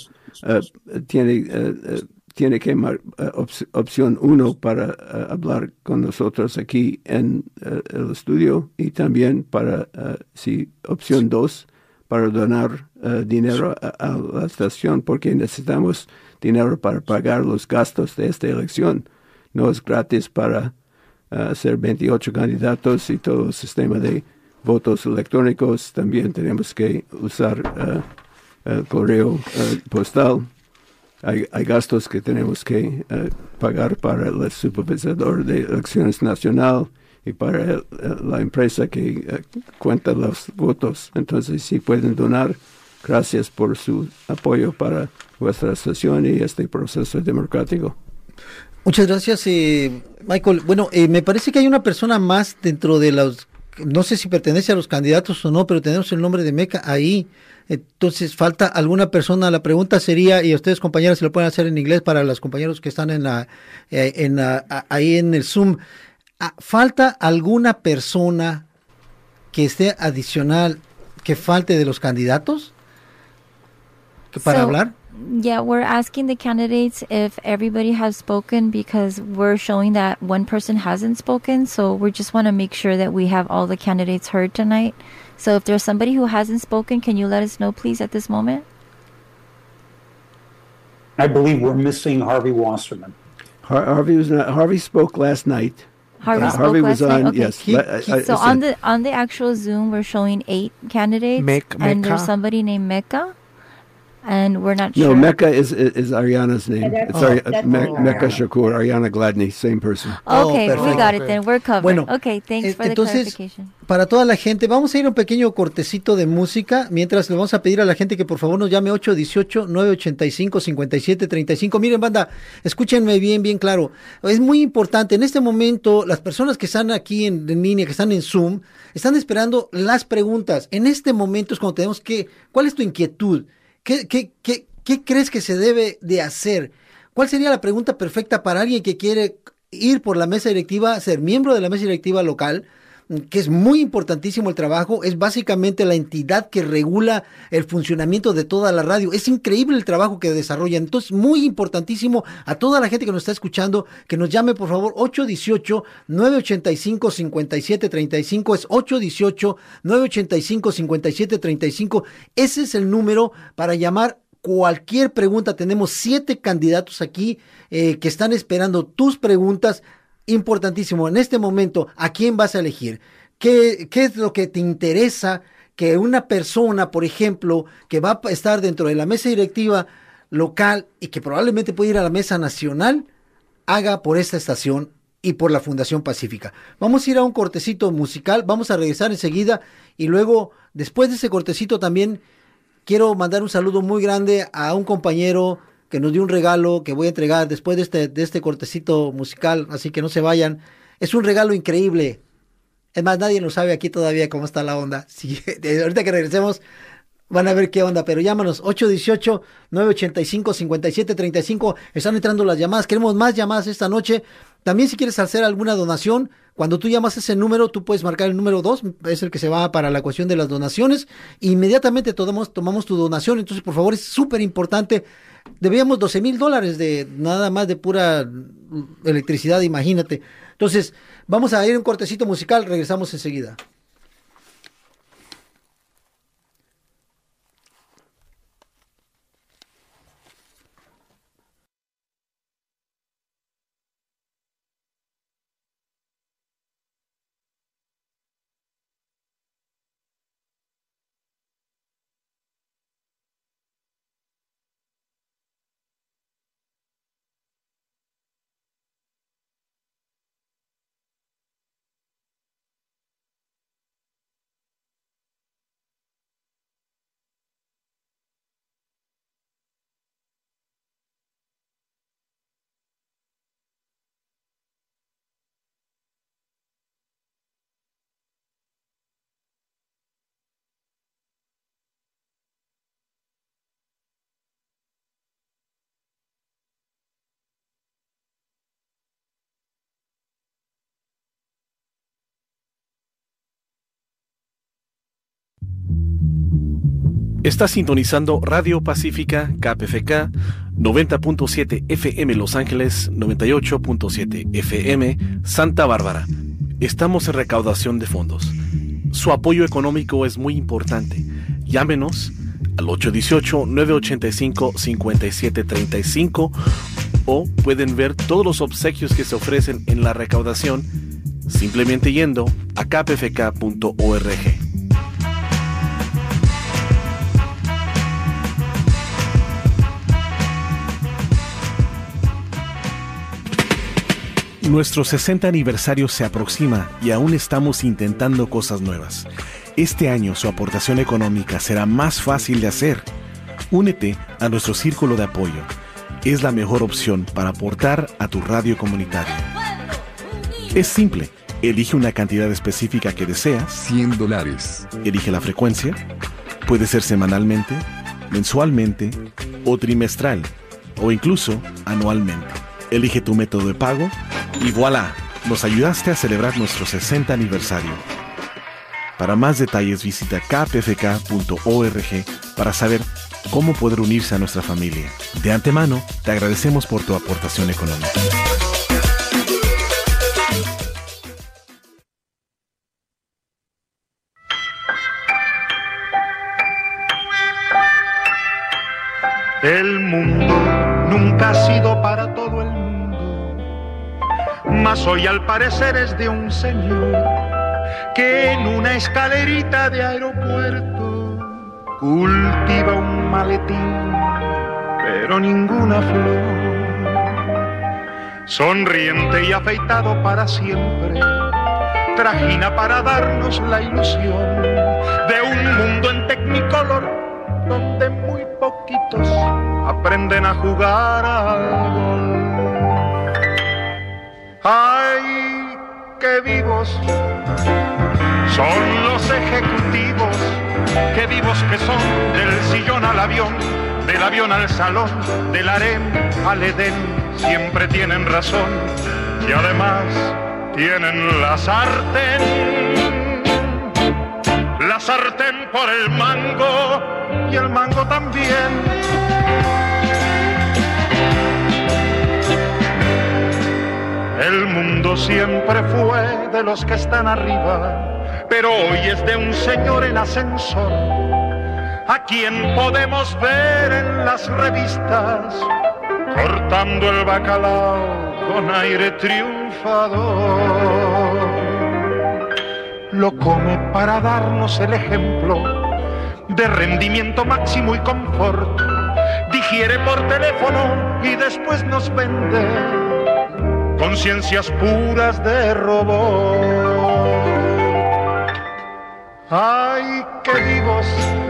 Tiene que opción 1 para hablar con nosotros aquí en el estudio, y también para opción 2 para donar dinero a la estación, porque necesitamos dinero para pagar los gastos de esta elección. No es gratis para hacer 28 candidatos y todo el sistema de votos electrónicos. También tenemos que usar el correo postal. Hay gastos que tenemos que pagar para el supervisor de elecciones nacional y para la empresa que cuenta los votos. Entonces, si pueden donar, gracias por su apoyo para vuestra estación y este proceso democrático. Muchas gracias, Michael. Bueno, me parece que hay una persona más dentro de los, no sé si pertenece a los candidatos o no, pero tenemos el nombre de Meca ahí. Entonces, falta alguna persona. La pregunta sería, y a ustedes, compañeros, se lo pueden hacer en inglés para los compañeros que están ahí en el Zoom. ¿Falta alguna persona que esté adicional, que falte de los candidatos para hablar? Yeah, we're asking the candidates if everybody has spoken, because we're showing that one person hasn't spoken. So we just want to make sure that we have all the candidates heard tonight. So if there's somebody who hasn't spoken, can you let us know, please, at this moment? I believe we're missing Harvey Wasserman. Harvey spoke last night. Harvey was last on. night? Okay. Yes. So on the actual Zoom, we're showing 8 candidates, and there's somebody named Mecca, and we're not sure. No, Mecca is Ariana's name. It's Mecca Shakur, Ariana Gladney, same person. Okay, we got it then. We're covered. Bueno, okay, thanks for the clarification. Para toda la gente, vamos a ir a un pequeño cortecito de música, mientras le vamos a pedir a la gente que por favor nos llame 818-985-5735. Miren, banda, escúchenme bien claro. Es muy importante, en este momento, las personas que están aquí en línea, que están en Zoom, están esperando las preguntas. En este momento es cuando tenemos que, ¿cuál es tu inquietud? ¿Qué crees que se debe de hacer? ¿Cuál sería la pregunta perfecta para alguien que quiere ir por la mesa directiva, ser miembro de la mesa directiva local? Que es muy importantísimo el trabajo, es básicamente la entidad que regula el funcionamiento de toda la radio. Es increíble el trabajo que desarrollan. Entonces, muy importantísimo a toda la gente que nos está escuchando, que nos llame, por favor, 818-985-5735, es 818-985-5735. Ese es el número para llamar cualquier pregunta. Tenemos 7 candidatos aquí que están esperando tus preguntas. Importantísimo, en este momento, ¿a quién vas a elegir? ¿Qué es lo que te interesa que una persona, por ejemplo, que va a estar dentro de la mesa directiva local y que probablemente puede ir a la mesa nacional, haga por esta estación y por la Fundación Pacífica? Vamos a ir a un cortecito musical, vamos a regresar enseguida, y luego, después de ese cortecito, también quiero mandar un saludo muy grande a un compañero que nos dio un regalo que voy a entregar después de este cortecito musical, así que no se vayan. Es un regalo increíble. Es más, nadie lo sabe aquí todavía cómo está la onda. Sí, ahorita que regresemos van a ver qué onda, pero llámanos 818-985-5735. Están entrando las llamadas, queremos más llamadas esta noche. También, si quieres hacer alguna donación, cuando tú llamas ese número, tú puedes marcar el número 2, es el que se va para la cuestión de las donaciones. Inmediatamente tomamos tu donación. Entonces, por favor, es súper importante. Debíamos $12,000 de nada más de pura electricidad, imagínate. Entonces, vamos a ir a un cortecito musical, regresamos enseguida. Está sintonizando Radio Pacífica KPFK 90.7 FM Los Ángeles, 98.7 FM Santa Bárbara. Estamos en recaudación de fondos. Su apoyo económico es muy importante. Llámenos al 818-985-5735 o pueden ver todos los obsequios que se ofrecen en la recaudación simplemente yendo a kpfk.org. Nuestro 60 aniversario se aproxima y aún estamos intentando cosas nuevas. Este año su aportación económica será más fácil de hacer. Únete a nuestro círculo de apoyo. Es la mejor opción para aportar a tu radio comunitaria. Es simple. Elige una cantidad específica que deseas. $100. Elige la frecuencia. Puede ser semanalmente, mensualmente o trimestral o incluso anualmente. Elige tu método de pago y voilà, nos ayudaste a celebrar nuestro 60 aniversario. Para más detalles visita kpfk.org para saber cómo poder unirse a nuestra familia. De antemano, te agradecemos por tu aportación económica. El mundo nunca ha sido para todo el mundo, mas hoy al parecer es de un señor que en una escalerita de aeropuerto cultiva un maletín, pero ninguna flor. Sonriente y afeitado para siempre, trajina para darnos la ilusión de un mundo en Technicolor donde muy poquitos aprenden a jugar al gol. ¡Ay, qué vivos son los ejecutivos! ¡Qué vivos que son! Del sillón al avión, del avión al salón, del harem al Edén, siempre tienen razón y además tienen la sartén por el mango y el mango también. El mundo siempre fue de los que están arriba, pero hoy es de un señor en ascensor, a quien podemos ver en las revistas, cortando el bacalao con aire triunfador. Lo come para darnos el ejemplo de rendimiento máximo y confort. Digiere por teléfono y después nos vende conciencias puras de robot. ¡Ay, qué vivos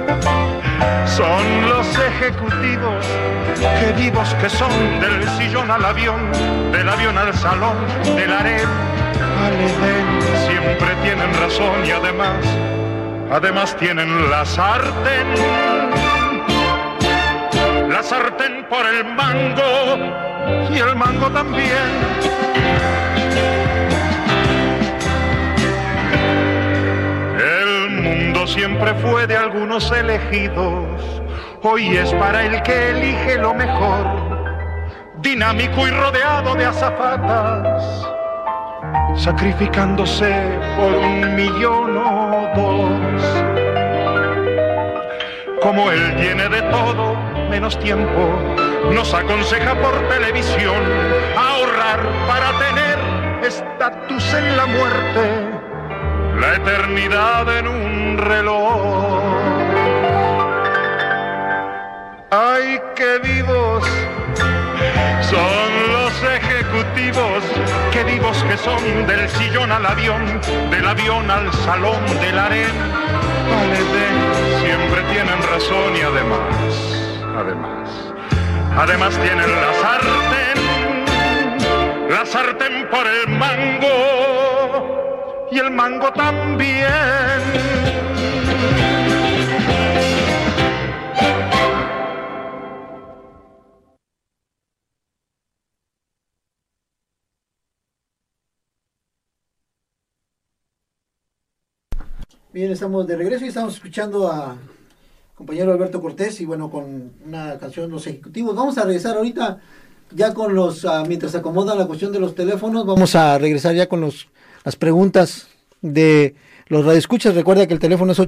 son los ejecutivos! ¡Qué vivos que son! Del sillón al avión, del avión al salón, del harem al Edén, siempre tienen razón y además tienen la sartén por el mango y el mango también. El mundo siempre fue de algunos elegidos, hoy es para el que elige lo mejor, dinámico y rodeado de azafatas, sacrificándose por 1 millón o 2. Como él tiene de todo menos tiempo, nos aconseja por televisión ahorrar para tener estatus en la muerte, la eternidad en un reloj. ¡Ay, qué vivos son los ejecutivos! ¡Qué vivos que son! Del sillón al avión, del avión al salón, del harem al Edén, siempre tienen razón y además tienen la sartén por el mango y el mango también. Bien, estamos de regreso y estamos escuchando a compañero Alberto Cortés, y bueno, con una canción Los Ejecutivos. Vamos a regresar ahorita ya con los, mientras se acomoda la cuestión de los teléfonos, vamos a regresar ya con las preguntas de los radioescuchas. Recuerda que el teléfono es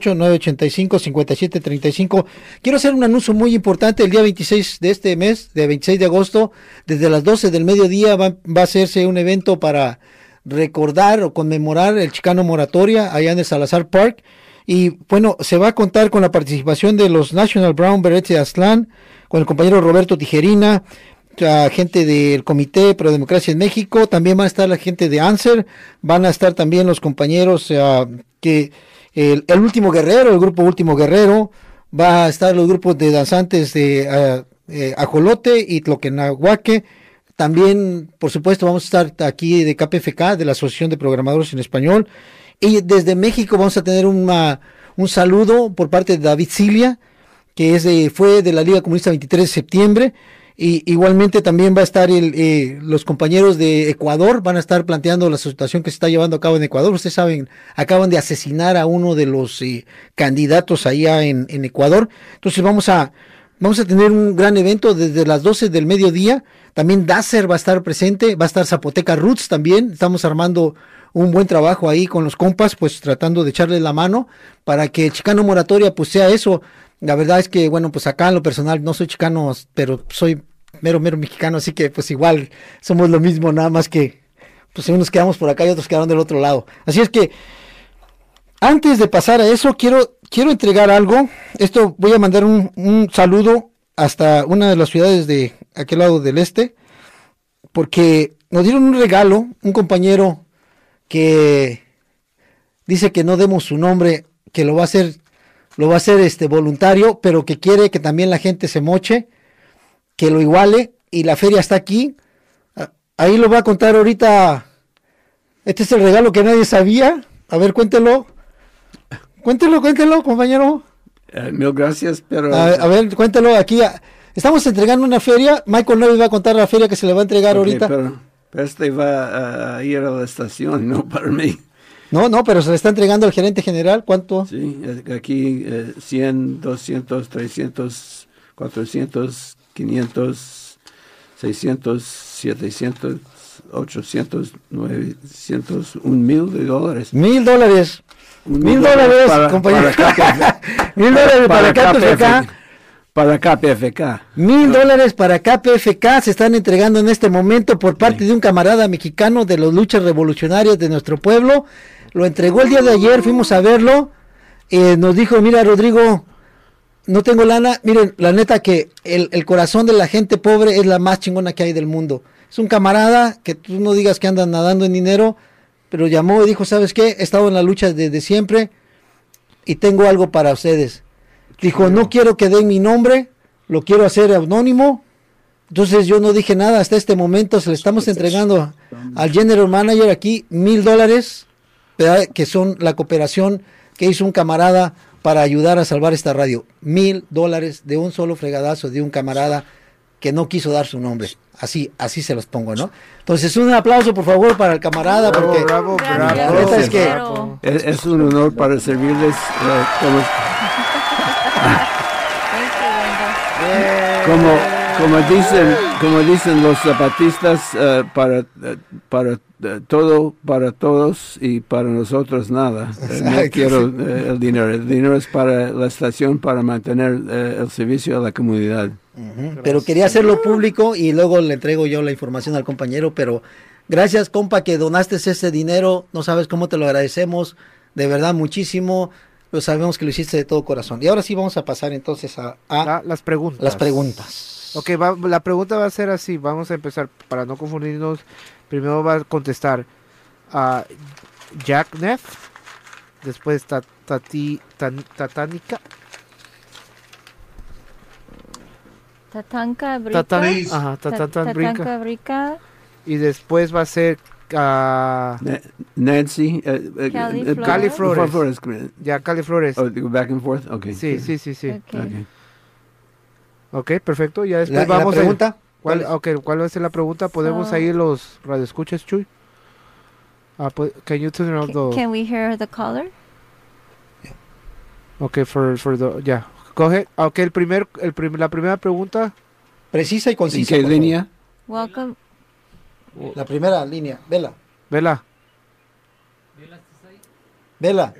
818-985-5735. Quiero hacer un anuncio muy importante. El día 26 de este mes, de 26 de agosto, desde las 12 del mediodía va a hacerse un evento para recordar o conmemorar el Chicano Moratoria allá en el Salazar Park. Y bueno, se va a contar con la participación de los National Brown Berets de Aztlán, con el compañero Roberto Tijerina, la gente del Comité Pro Democracia en México. También va a estar la gente de ANSER, van a estar también los compañeros que el Último Guerrero, el grupo Último Guerrero, va a estar los grupos de danzantes de Ajolote y Tloquenahuaque. También, por supuesto, vamos a estar aquí de KPFK, de la Asociación de Programadores en Español. Y desde México vamos a tener un saludo por parte de David Cilia, que fue de la Liga Comunista 23 de septiembre. Y igualmente también va a estar los compañeros de Ecuador, van a estar planteando la situación que se está llevando a cabo en Ecuador. Ustedes saben, acaban de asesinar a uno de los candidatos allá en Ecuador. Entonces vamos a tener un gran evento desde las 12 del mediodía. También Dacer va a estar presente, va a estar Zapoteca Roots también. Estamos armando un buen trabajo ahí con los compas, pues tratando de echarle la mano para que el Chicano Moratoria pues sea eso. La verdad es que, bueno, pues acá en lo personal no soy chicano, pero soy mero mexicano, así que pues igual somos lo mismo, nada más que pues unos quedamos por acá y otros quedaron del otro lado. Así es que antes de pasar a eso, quiero entregar algo. Esto voy a mandar un saludo hasta una de las ciudades de aquel lado del este, porque nos dieron un regalo, un compañero que dice que no demos su nombre, que lo va a hacer voluntario, pero que quiere que también la gente se moche, que lo iguale, y la feria está aquí. Ahí lo va a contar ahorita. Este es el regalo que nadie sabía. A ver, cuéntelo, compañero. Mil gracias, pero... A ver, cuéntelo aquí. Estamos entregando una feria. Michael Novi va a contar la feria que se le va a entregar ahorita. Pero este va a ir a la estación, no para mí. No, pero se le está entregando al gerente general. ¿Cuánto? Sí, aquí 100, 200, 300, 400, 500, 600, 700, 800, 900, $1,000. $1,000. $1,000, compañero. $1,000 para KPFK. Para KPFK. $1,000 para KPFK se están entregando en este momento por parte de un camarada mexicano de las luchas revolucionarias de nuestro pueblo. Lo entregó el día de ayer, fuimos a verlo. Nos dijo, mira, Rodrigo, no tengo lana. Miren, la neta que el corazón de la gente pobre es la más chingona que hay del mundo. Es un camarada que tú no digas que anda nadando en dinero, pero llamó y dijo, ¿sabes qué? He estado en la lucha desde siempre y tengo algo para ustedes. Dijo, no quiero que den mi nombre, lo quiero hacer anónimo. Entonces yo no dije nada hasta este momento. Se le estamos entregando al general manager aquí $1,000, ¿verdad? Que son la cooperación que hizo un camarada para ayudar a salvar esta radio. $1,000 de un solo fregadazo de un camarada que no quiso dar su nombre. Así se los pongo, ¿no? Entonces un aplauso por favor para el camarada, porque bravo. Es que es un honor para servirles como dicen los zapatistas, para todo, para todos y para nosotros nada. No quiero el dinero es para la estación, para mantener el servicio a la comunidad. Pero quería hacerlo público y luego le entrego yo la información al compañero, pero gracias, compa, que donaste ese dinero. No sabes cómo te lo agradecemos, de verdad muchísimo. Lo sabemos que lo hiciste de todo corazón. Y ahora sí vamos a pasar entonces a las preguntas. Ok, la pregunta va a ser así. Vamos a empezar para no confundirnos. Primero va a contestar Jack Neff, después Tatánica. Tatanka Brica. Tatanka Brica. Y después va a ser Nancy Cali Flores. Ya, Cali Flores. Oh, back and forth. Okay. Sí. Okay, perfecto. Ya después vamos la pregunta. ¿Cuál va a ser la pregunta? ¿Podemos ahí los radioescuchas, Chuy? Can you turn off the... Can we hear the caller? Okay, for the... Yeah. Coge, ok, la primera pregunta. Precisa y concisa. ¿En qué línea? Welcome. La primera línea, Vela. Vela. Vela.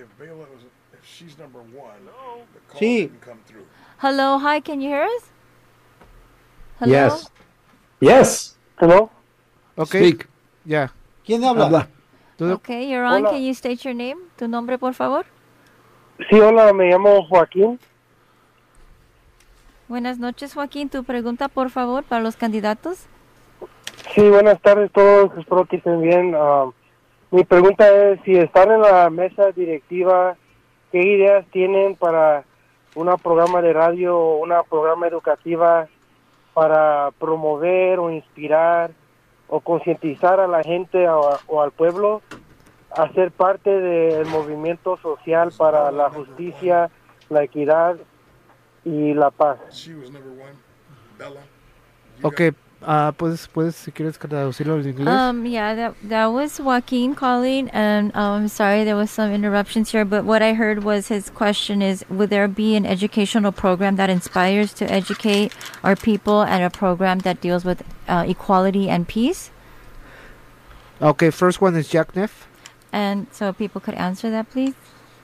Sí. Hello, hi, can you hear us? Hello? Yes. Yes. Hello. Okay. Speak. Ya. ¿Quién habla? Okay, you're on. Hola. Can you state your name? Tu nombre, por favor. Sí, hola, me llamo Joaquín. Buenas noches, Joaquín. Tu pregunta, por favor, para los candidatos. Sí, buenas tardes a todos. Espero que estén bien. Mi pregunta es, si están en la mesa directiva, ¿qué ideas tienen para un programa de radio o una programa educativa para promover o inspirar o concientizar a la gente o al pueblo a ser parte del movimiento social para la justicia, la equidad y la paz? Okay, pues si quieres traducirlo en inglés. Yeah, that was Joaquin calling, and I'm sorry there was some interruptions here, but what I heard was his question is, would there be an educational program that inspires to educate our people and a program that deals with equality and peace? Okay, first one is Jack Neff. And so people could answer that, please.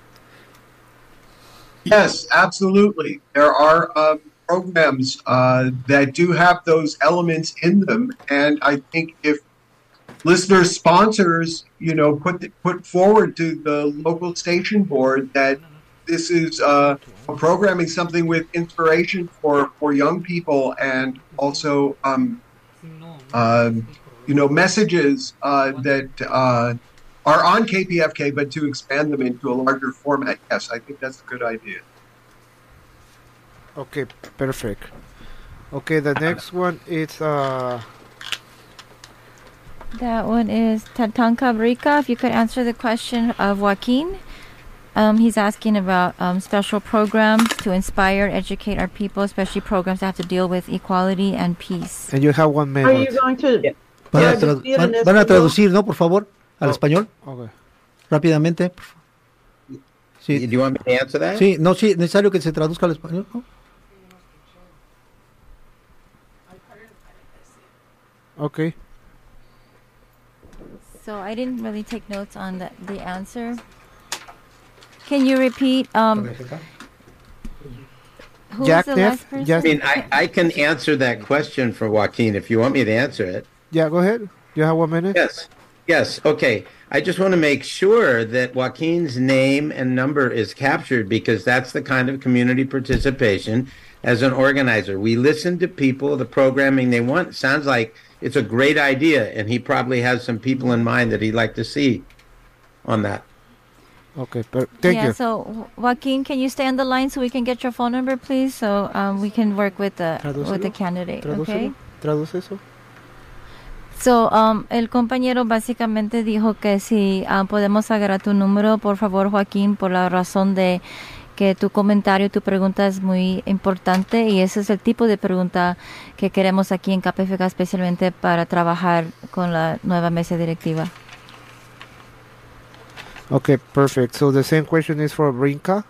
Yes, absolutely. There are programs that do have those elements in them, and I think if listener sponsors, put forward to the local station board that this is programming something with inspiration for young people, and also messages that are on KPFK, but to expand them into a larger format. Yes, I think that's a good idea. Okay, perfect. Okay, the next one is That one is Tatanka Brica. If you could answer the question of Joaquin. He's asking about special programs to inspire, educate our people, especially programs that have to deal with equality and peace. And you have 1 minute. Are you going to... Van a traducir, ¿no? Por favor, al español. Okay. Rápidamente. Sí. Do you want me to answer that? Sí, no, sí, necesario que se traduzca al español, ¿no? Okay. So I didn't really take notes on the answer. Can you repeat? Who Jack was the last Neff? person? I mean, I can answer that question for Joaquin if you want me to answer it. Yeah, go ahead. You have 1 minute? Yes. Okay. I just want to make sure that Joaquin's name and number is captured, because that's the kind of community participation as an organizer. We listen to people, the programming they want. Sounds like it's a great idea, and he probably has some people in mind that he'd like to see on that. Okay, thank you. Yeah, so Joaquin, can you stay on the line so we can get your phone number, please, so we can work with the candidate, okay? Traduce eso. So, el compañero básicamente dijo que si podemos agarrar tu número, por favor, Joaquín, por la razón de que tu comentario, tu pregunta es muy importante, y ese es el tipo de pregunta que queremos aquí en KPFK, especialmente para trabajar con la nueva mesa directiva. Okay, perfect. So the same question is for Brinca.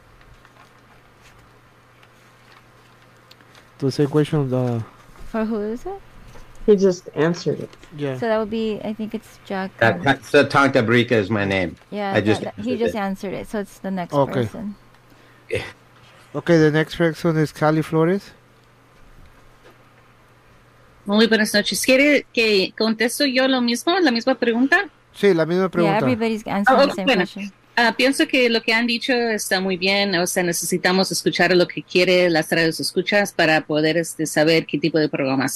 The same question. For who is it? He just answered it. Yeah. So that would be, I think it's Jack. Tatanka Brica is my name. Yeah, he just answered it, so it's the next person. Okay, the next person is Cali Flores. Muy buenas noches. ¿Quiere que contesto yo la misma pregunta? Sí, la misma pregunta. Yeah, everybody's answering the same question. Pienso que lo que han dicho está muy bien. O sea, necesitamos escuchar lo que quiere las radios escuchas para poder saber qué tipo de programación